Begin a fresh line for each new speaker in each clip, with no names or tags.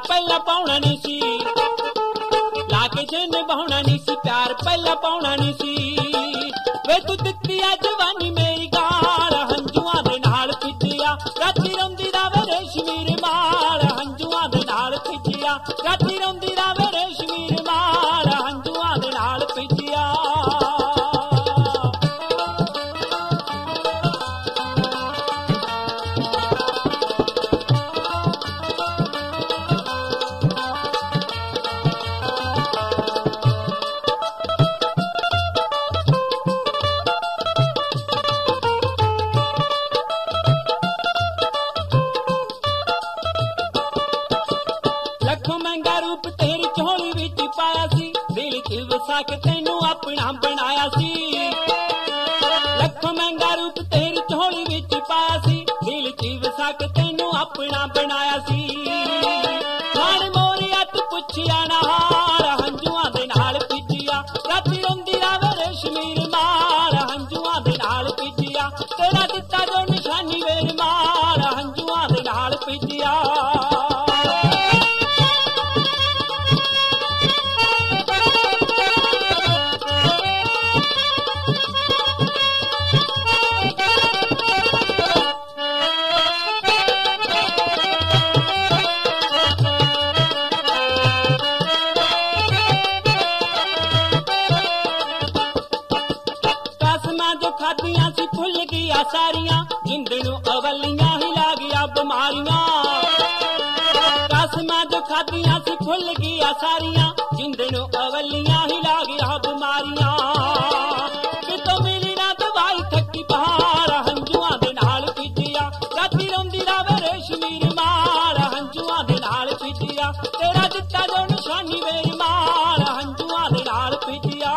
ਪਹਿਲਾਂ ਪਾਉਣਾ ਨਹੀਂ ਸੀ, ਲਾ ਕੇ ਜੇ ਨਿਭਾਉਣਾ ਨਹੀਂ ਸੀ ਪਿਆਰ ਪਹਿਲਾਂ ਪਾਉਣਾ ਨਹੀਂ ਸੀ। ਵੇ ਤੂੰ ਦਿੱਤੀ ਆ ਜਵਾਨੀ ਮੇਰੀ ਗਾਲ, ਹੰਝੂਆਂ ਦੇ ਨਾਲ ਖਿੱਚਿਆ ਰਾਤੀ ਰੋਂਦੀ ਰਾਵੇ ਰੇਸ਼ਮੀ ਰੁਮਾਲ, ਹੰਝੂਆਂ ਦੇ ਨਾਲ ਖਿੱਚਿਆ ਰਾਤੀ ਰੋਂਦੀ ਰਾਵੇ ਰੇਸ਼ਮੀ ਰੁਮਾਲ, ਹੰਝੂਆਂ ਦੇ ਨਾਲ ਖਿੱਚਿਆ। ਲੱਖੋਂ ਮਹਿੰਗਾ ਰੂਪ ਤੇਰੀ ਝੋਲੀ ਵਿੱਚ ਪਾਇਆ ਸੀ, ਦਿਲ 'ਚ ਵਸਾ ਕੇ ਤੈਨੂੰ ਆਪਣਾ ਬਣਾਇਆ ਸੀ। ਲੱਖੋਂ ਮਹਿੰਗਾ ਰੂਪ ਤੇਰੀ ਝੋਲੀ ਵਿੱਚ ਪਾਇਆ ਸੀ, ਦਿਲ 'ਚ ਵਸਾ ਕੇ ਤੈਨੂੰ ਆਪਣਾ ਬਣਾਇਆ ਸੀ। ਨਾਲ ਮੋਰੀਆ ਤੂੰ ਪੁੱਛਿਆ ਨਾ ਹਾਲ, ਹੰਝੂਆਂ ਦੇ ਨਾਲ ਭਿੱਜਿਆ ਰਾਤੀ ਰੋਂਦੀ ਰਾਵੇ ਰੇਸ਼ਮੀ ਰੁਮਾਲ, ਹੰਝੂਆਂ ਦੇ ਨਾਲ ਭਿੱਜਿਆ ਤੇਰਾ ਦਿੱਤਾ ਜੋ ਨਿਸ਼ਾਨੀ ਵੇ ਰੁਮਾਲ, ਹੰਝੂਆਂ ਦੇ ਨਾਲ ਭਿੱਜਿਆ। ਜੋ ਖਾਧੀਆਂ ਸੀ ਭੁੱਲ ਗਿਆ ਸਾਰੀਆਂ, ਜਿੰਦ ਨੂੰ ਅਵਲੀਆਂ ਹਿਲਾ ਗਿਆ ਬਿਮਾਰੀਆਂ। ਕਸਮਾਂ ਜੋ ਖਾਧੀਆਂ ਸੀ ਭੁੱਲ ਗਿਆ ਸਾਰੀਆਂ, ਜਿੰਦ ਨੂੰ ਅਵਲੀਆਂ ਹਿਲਾ ਗਿਆ ਬਿਮਾਰੀਆਂ। ਕਿਤੋਂ ਮਿਲੀ ਨਾ ਦਵਾਈ ਥੱਕੀ ਪਹਾੜ, ਹੰਝੂਆਂ ਦੇ ਨਾਲ ਭਿੱਜਿਆ ਰਾਤੀ ਰੋਂਦੀ ਰਾਵੇ ਰੇਸ਼ਮੀ ਰੁਮਾਲ, ਹੰਝੂਆਂ ਦੇ ਨਾਲ ਭਿੱਜਿਆ ਤੇਰਾ ਦਿੱਤਾ ਜੋ ਨਿਸ਼ਾਨੀ ਵੇ ਰੁਮਾਲ, ਹੰਝੂਆਂ ਦੇ ਨਾਲ ਭਿੱਜਿਆ।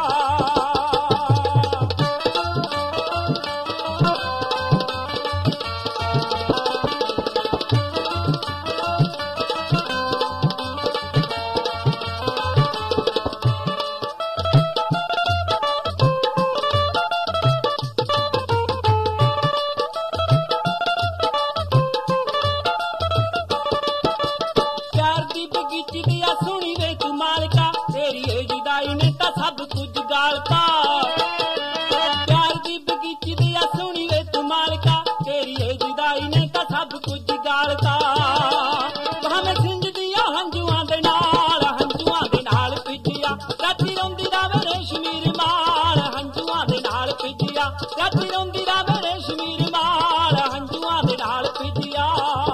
ਸੁਣੀ ਵੇ ਤੂੰ ਮਾਲਕਾ ਤੇਰੀ ਇਹ ਜੁਦਾਈ ਨੇ ਤਾਂ ਸਭ ਕੁਝ ਗਾਲਤਾ। ਪਿਆਰ ਦੀ ਬਗੀਚੀ ਦੀ ਆ ਸੁਣੀ ਵੇ ਤੂੰ ਮਾਲਕਾ ਤੇਰੀ ਇਹ ਜੁਦਾਈ ਨੇ ਤਾਂ ਸਭ ਕੁਝ ਗਾਲਤਾ। ਭਾਵੇਂ ਸਿੰਜਦੀਆਂ ਹੰਝੂਆਂ ਦੇ ਨਾਲ, ਹੰਝੂਆਂ ਦੇ ਨਾਲ ਭਿੱਜਿਆ ਰਾਤੀ ਰੋਂਦੀ ਰਾਵੇ ਰੇਸ਼ਮੀ ਰੁਮਾਲ, ਹੰਝੂਆਂ ਦੇ ਨਾਲ ਭਿੱਜਿਆ ਰਾਤੀ ਰੋਂਦੀ ਰਾਵੇ ਰੇਸ਼ਮੀ ਰੁਮਾਲ, ਹੰਝੂਆਂ ਦੇ ਨਾਲ ਭਿੱਜਿਆ।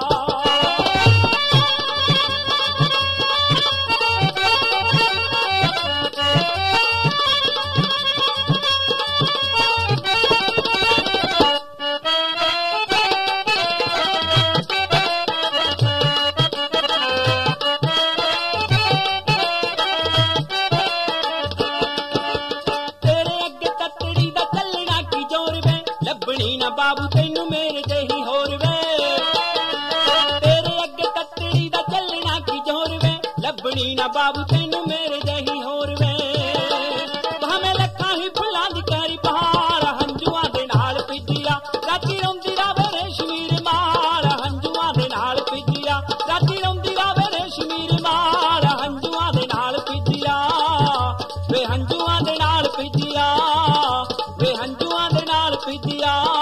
ਲੱਭਣੀ ਨਾ ਬਾਬੂ ਤੈਨੂੰ ਮੇਰੇ ਜਿਹੀ ਹੋਰ ਵੇ, ਤੇਰੇ ਅੱਗੇ ਤੱਤੜੀ ਦਾ ਚੱਲਣਾ ਕੀ ਜ਼ੋਰ ਵੇ, ਲੱਭਣੀ ਨਾ ਬਾਬੂ ਤੈਨੂੰ ਮੇਰੇ ਜਿਹੀ ਹੋਰ ਵੇ। ਭਾਵੇਂ ਲੱਖਾਂ ਹੀ ਫੁੱਲਾਂ ਦੀ ਕਰੀ ਬਹਾਰ, ਹੰਝੂਆਂ ਦੇ ਨਾਲ ਭਿੱਜਿਆ ਰਾਤੀ ਰੋਂਦੀ ਰਾਵੇ ਰੇਸ਼ਮੀ ਰੁਮਾਲ, ਹੰਝੂਆਂ ਦੇ ਨਾਲ ਭਿੱਜਿਆ ਰਾਤੀ ਰੋਂਦੀ ਰਾਵੇ ਰੇਸ਼ਮੀ ਰੁਮਾਲ, ਹੰਝੂਆਂ ਦੇ ਨਾਲ ਭਿੱਜਿਆ ਵੇ, ਹੰਝੂਆਂ ਦੇ ਨਾਲ ਭਿੱਜਿਆ ਵੇ, ਹੰਝੂਆਂ ਦੇ ਨਾਲ ਭਿੱਜਿਆ।